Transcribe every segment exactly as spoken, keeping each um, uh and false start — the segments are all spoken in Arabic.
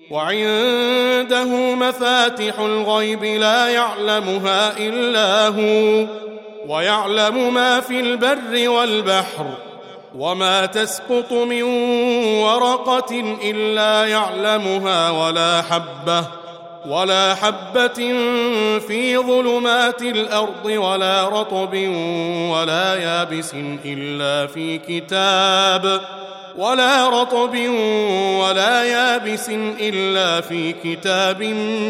وعنده مفاتح الغيب لا يعلمها إلا هو ويعلم ما في البر والبحر وما تسقط من ورقة إلا يعلمها ولا حبة ولا حبة في ظلمات الأرض ولا رطب ولا يابس إلا في كتاب ولا رطب ولا يابس إلا في كتاب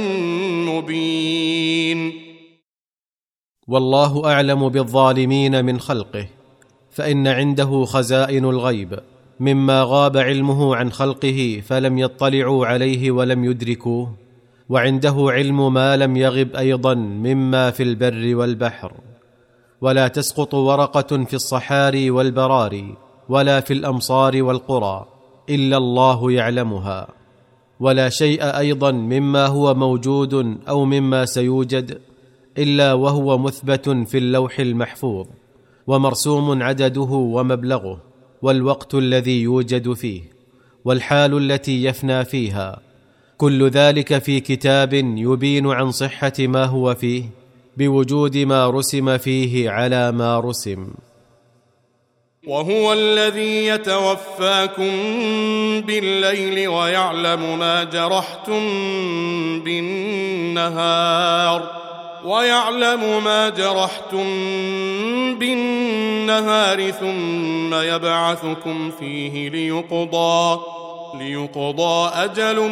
مبين. والله أعلم بالظالمين من خلقه، فإن عنده خزائن الغيب مما غاب علمه عن خلقه فلم يطلعوا عليه ولم يدركوه، وعنده علم ما لم يغب أيضا مما في البر والبحر. ولا تسقط ورقة في الصحاري والبراري ولا في الأمصار والقرى إلا الله يعلمها. ولا شيء أيضا مما هو موجود أو مما سيوجد إلا وهو مثبت في اللوح المحفوظ، ومرسوم عدده ومبلغه والوقت الذي يوجد فيه والحال التي يفنى فيها، كل ذلك في كتاب يبين عن صحة ما هو فيه بوجود ما رسم فيه على ما رسم. وهو الذي يتوفاكم بالليل ويعلم ما جرحتم بالنهار ويعلم ما جرحتم بالنهار ثم يبعثكم فيه ليقضى ليقضى أجل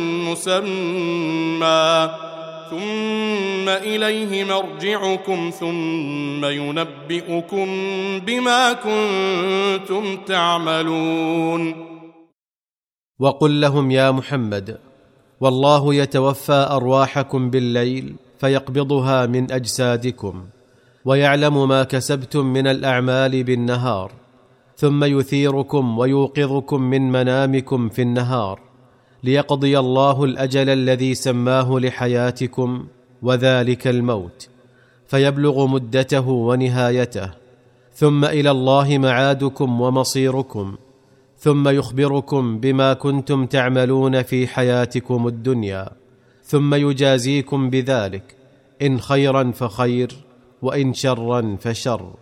مسمى ثم إليه مرجعكم ثم ينبئكم بما كنتم تعملون. وقل لهم يا محمد: والله يتوفى أرواحكم بالليل فيقبضها من أجسادكم، ويعلم ما كسبتم من الأعمال بالنهار، ثم يثيركم ويوقظكم من منامكم في النهار ليقضي الله الأجل الذي سماه لحياتكم، وذلك الموت، فيبلغ مدته ونهايته، ثم إلى الله معادكم ومصيركم، ثم يخبركم بما كنتم تعملون في حياتكم الدنيا، ثم يجازيكم بذلك، إن خيرا فخير وإن شرا فشر.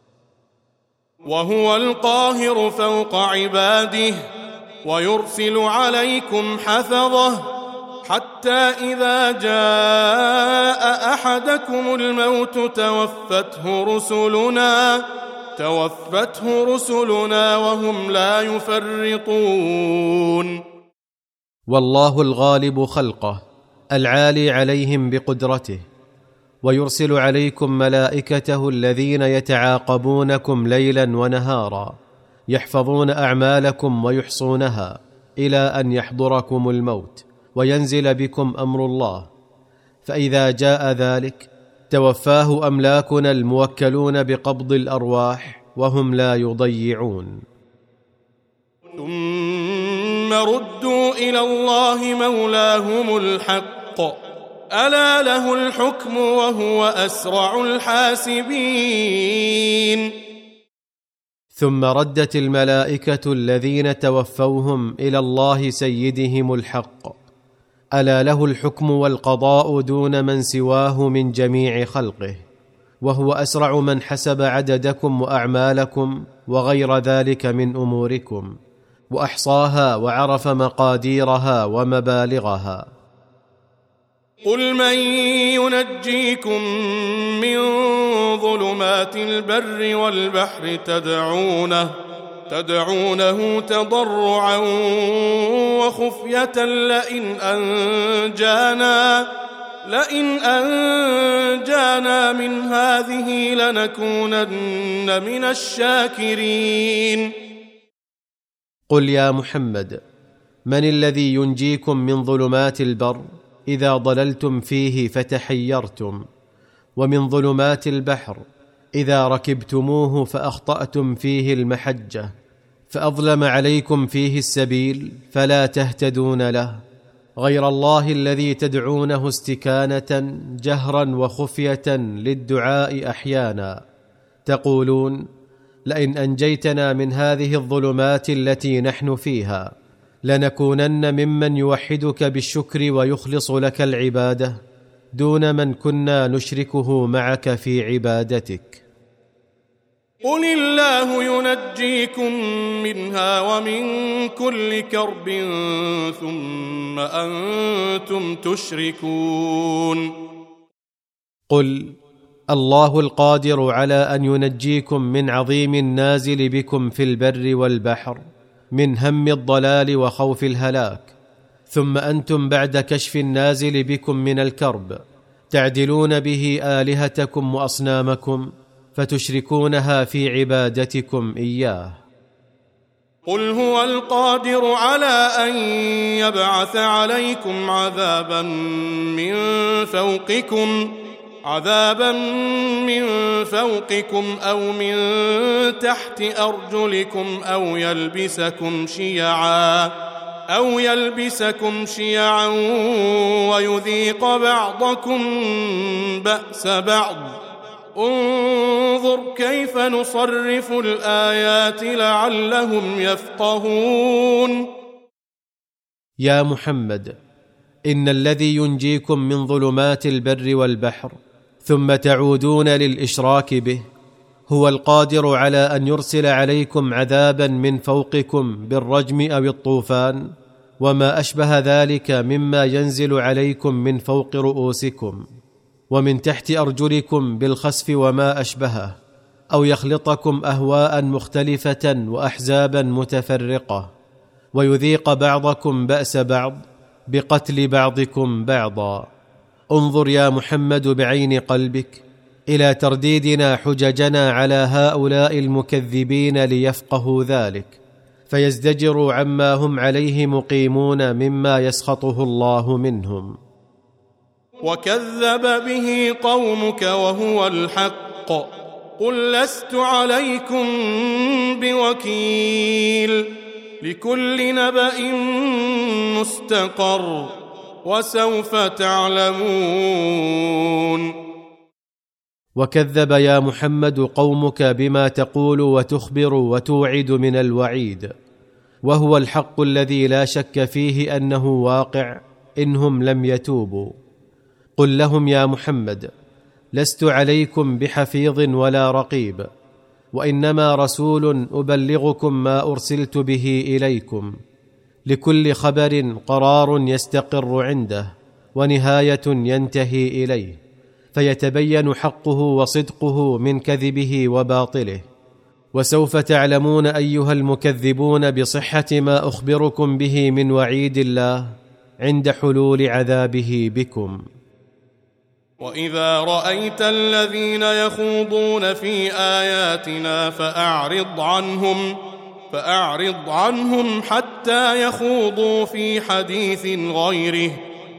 وهو القاهر فوق عباده ويرسل عليكم حفظه حتى إذا جاء أحدكم الموت توفته رسلنا توفته رسلنا وهم لا يفرطون. والله الغالب خلقه العالي عليهم بقدرته، ويرسل عليكم ملائكته الذين يتعاقبونكم ليلا ونهارا، يحفظون أعمالكم ويحصونها إلى أن يحضركم الموت وينزل بكم أمر الله، فإذا جاء ذلك توفاه أملاكنا الموكلون بقبض الأرواح وهم لا يضيعون. ثم ردوا إلى الله مولاهم الحق ألا له الحكم وهو أسرع الحاسبين. ثم ردت الملائكة الذين توفوهم إلى الله سيدهم الحق، ألا له الحكم والقضاء دون من سواه من جميع خلقه، وهو أسرع من حسب عددكم وأعمالكم وغير ذلك من أموركم، وأحصاها وعرف مقاديرها ومبالغها. قل من ينجيكم من ظلمات البر والبحر تدعونه تدعونه تضرعا وخفية لئن أنجانا لئن أنجانا من هذه لنكونن من الشاكرين. قل يا محمد: من الذي ينجيكم من ظلمات البر إذا ضللتم فيه فتحيرتم، ومن ظلمات البحر إذا ركبتموه فأخطأتم فيه المحجة، فأظلم عليكم فيه السبيل فلا تهتدون له، غير الله الذي تدعونه استكانة جهرا وخفية للدعاء أحيانا، تقولون: لئن أنجيتنا من هذه الظلمات التي نحن فيها لنكونن ممن يوحدك بالشكر ويخلص لك العبادة دون من كنا نشركه معك في عبادتك. قل الله ينجيكم منها ومن كل كرب ثم أنتم تشركون. قل الله القادر على أن ينجيكم من عظيم النازل بكم في البر والبحر من هم الضلال وخوف الهلاك، ثم أنتم بعد كشف النازل بكم من الكرب تعدلون به آلهتكم وأصنامكم فتشركونها في عبادتكم إياه. قل هو القادر على أن يبعث عليكم عذابا من فوقكم عذابا من فوقكم أو من تحت أرجلكم أو يلبسكم شيعا أو يلبسكم شيعا ويذيق بعضكم بأس بعض. انظر كيف نصرف الآيات لعلهم يفقهون. يا محمد، إن الذي ينجيكم من ظلمات البر والبحر ثم تعودون للإشراك به هو القادر على أن يرسل عليكم عذابا من فوقكم بالرجم أو الطوفان وما أشبه ذلك مما ينزل عليكم من فوق رؤوسكم، ومن تحت أرجلكم بالخسف وما أشبهه، أو يخلطكم أهواء مختلفة وأحزابا متفرقة ويذيق بعضكم بأس بعض بقتل بعضكم بعضا. انظر يا محمد بعين قلبك إلى ترديدنا حججنا على هؤلاء المكذبين ليفقهوا ذلك فيزدجروا عما هم عليه مقيمون مما يسخطه الله منهم. وكذب به قومك وهو الحق قل لست عليكم بوكيل لكل نبأ مستقر وسوف تعلمون. وكذب يا محمد قومك بما تقول وتخبر وتوعد من الوعيد، وهو الحق الذي لا شك فيه أنه واقع إنهم لم يتوبوا. قل لهم يا محمد لست عليكم بحفيظ ولا رقيب، وإنما رسول أبلغكم ما أرسلت به إليكم، لكل خبر قرار يستقر عنده ونهاية ينتهي إليه، فيتبين حقه وصدقه من كذبه وباطله. وسوف تعلمون أيها المكذبون بصحة ما أخبركم به من وعيد الله عند حلول عذابه بكم. وإذا رأيت الذين يخوضون في آياتنا فأعرض عنهم فأعرض عنهم حتى يخوضوا في حديث غيره،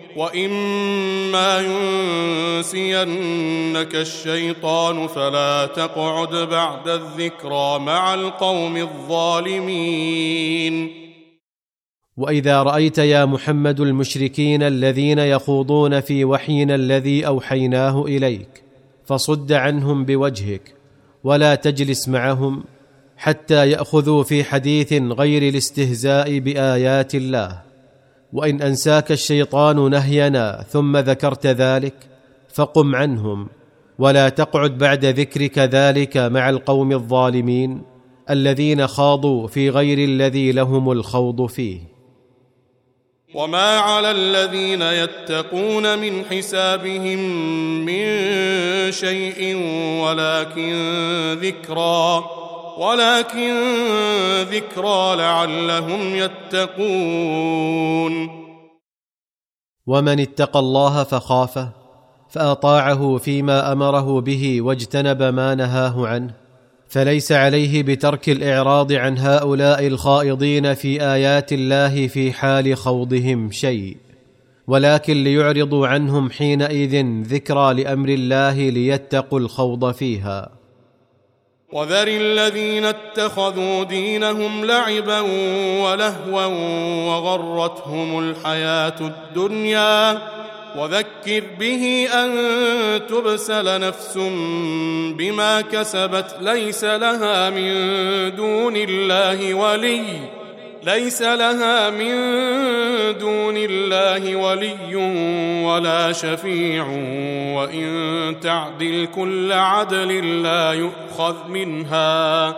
وإما ينسينك الشيطان فلا تقعد بعد الذكرى مع القوم الظالمين. وإذا رأيت يا محمد المشركين الذين يخوضون في وحينا الذي أوحيناه إليك فصد عنهم بوجهك ولا تجلس معهم حتى يأخذوا في حديث غير الاستهزاء بآيات الله. وإن أنساك الشيطان نهينا ثم ذكرت ذلك فقم عنهم، ولا تقعد بعد ذكرك ذلك مع القوم الظالمين الذين خاضوا في غير الذي لهم الخوض فيه. وما على الذين يتقون من حسابهم من شيء ولكن ذكرى ولكن ذكرى لعلهم يتقون. ومن اتقى الله فخافه فأطاعه فيما أمره به واجتنب ما نهاه عنه فليس عليه بترك الإعراض عن هؤلاء الخائضين في آيات الله في حال خوضهم شيء، ولكن ليعرضوا عنهم حينئذ ذكرى لأمر الله ليتقوا الخوض فيها. وذر الذين اتخذوا دينهم لعبا ولهوا وغرتهم الحياة الدنيا وذكر به أن تبسل نفس بما كسبت ليس لها من دون الله ولي ليس لها من دون الله ولي ولا شفيع وإن تعدل كل عدل لا يؤخذ منها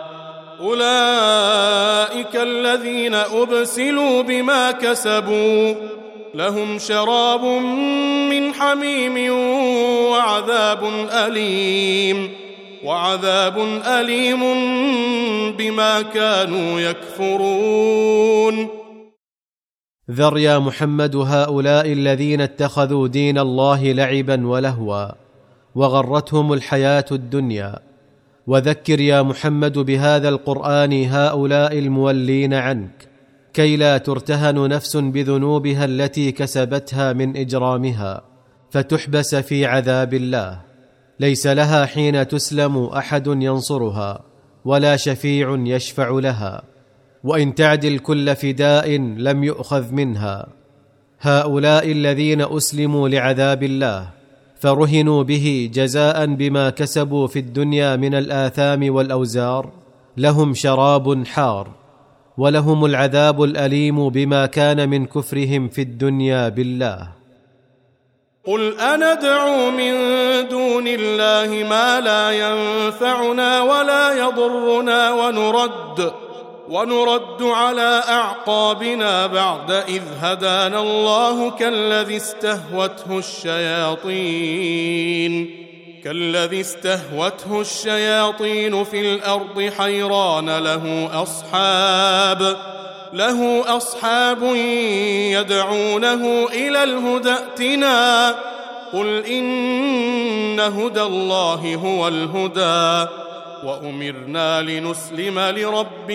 أولئك الذين أبسلوا بما كسبوا لهم شراب من حميم وعذاب أليم وعذاب أليم بما كانوا يكفرون. ذر يا محمد هؤلاء الذين اتخذوا دين الله لعبا ولهوا وغرتهم الحياة الدنيا، وذكر يا محمد بهذا القرآن هؤلاء المولين عنك كي لا ترتهن نفس بذنوبها التي كسبتها من إجرامها فتحبس في عذاب الله، ليس لها حين تسلم أحد ينصرها ولا شفيع يشفع لها، وإن تعدل كل فداء لم يؤخذ منها. هؤلاء الذين أسلموا لعذاب الله فرهنوا به جزاء بما كسبوا في الدنيا من الآثام والأوزار لهم شراب حار ولهم العذاب الأليم بما كان من كفرهم في الدنيا بالله. قل أندعو من دون الله ما لا ينفعنا ولا يضرنا ونرد ونرد على أعقابنا بعد إذ هدانا الله كالذي استهوته الشياطين كالذي استهوته الشياطين في الأرض حيران له أصحاب له أصحاب يدعونه إلى الهدى ائتنا قل إن هدى الله هو الهدى وأمرنا لنسلم لرب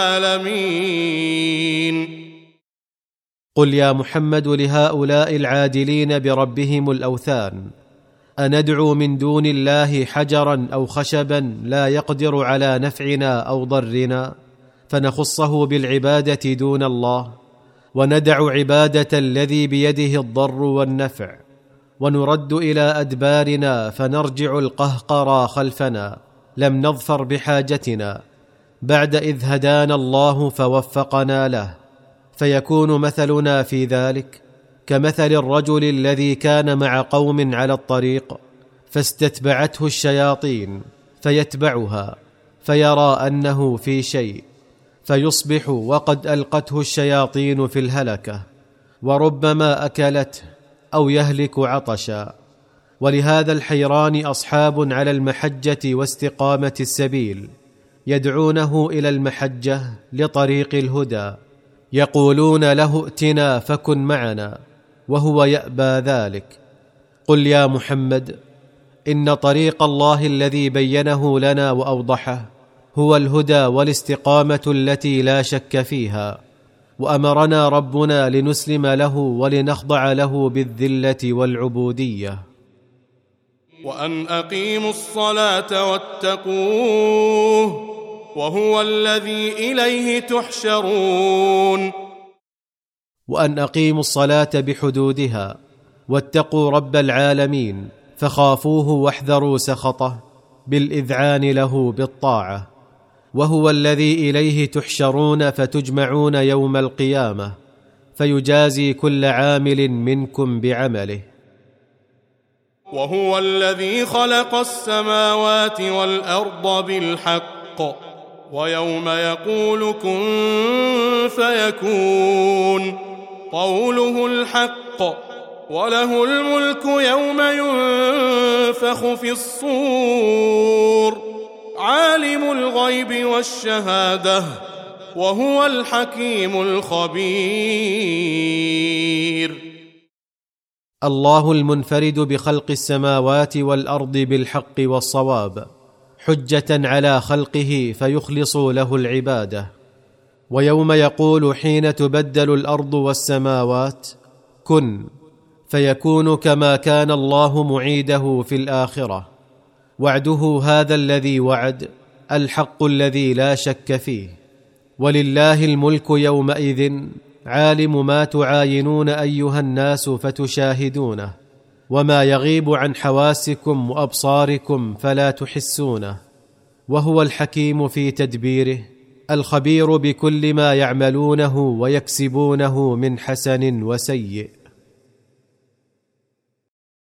العالمين. قل يا محمد لهؤلاء العادلين بربهم الأوثان أندعو من دون الله حجرا أو خشبا لا يقدر على نفعنا أو ضرنا فنخصه بالعبادة دون الله وندع عبادة الذي بيده الضر والنفع ونرد إلى أدبارنا فنرجع القهقرى خلفنا لم نظفر بحاجتنا بعد إذ هدانا الله فوفقنا له، فيكون مثلنا في ذلك كمثل الرجل الذي كان مع قوم على الطريق فاستتبعته الشياطين فيتبعها فيرى أنه في شيء فيصبح وقد ألقته الشياطين في الهلكة وربما أكلته أو يهلك عطشا. ولهذا الحيران أصحاب على المحجة واستقامة السبيل يدعونه إلى المحجة لطريق الهدى يقولون له ائتنا فكن معنا وهو يأبى ذلك. قل يا محمد إن طريق الله الذي بينه لنا وأوضحه هو الهدى والاستقامة التي لا شك فيها، وأمرنا ربنا لنسلم له ولنخضع له بالذلة والعبودية. وأن أقيموا الصلاة واتقوه وهو الذي إليه تحشرون. وأن أقيموا الصلاة بحدودها واتقوا رب العالمين فخافوه واحذروا سخطه بالإذعان له بالطاعة، وهو الذي إليه تحشرون فتجمعون يوم القيامة فيجازي كل عامل منكم بعمله. وهو الذي خلق السماوات والأرض بالحق ويوم يقول كن فيكون قوله الحق وله الملك يوم ينفخ في الصور عالم الغيب والشهادة وهو الحكيم الخبير. الله المنفرد بخلق السماوات والأرض بالحق والصواب حجة على خلقه فيخلصوا له العبادة. ويوم يقول حين تبدل الأرض والسماوات كن فيكون كما كان الله معيده في الآخرة، وعده هذا الذي وعد الحق الذي لا شك فيه. ولله الملك يومئذ عالم ما تعاينون أيها الناس فتشاهدونه، وما يغيب عن حواسكم وأبصاركم فلا تحسونه، وهو الحكيم في تدبيره الخبير بكل ما يعملونه ويكسبونه من حسن وسيء.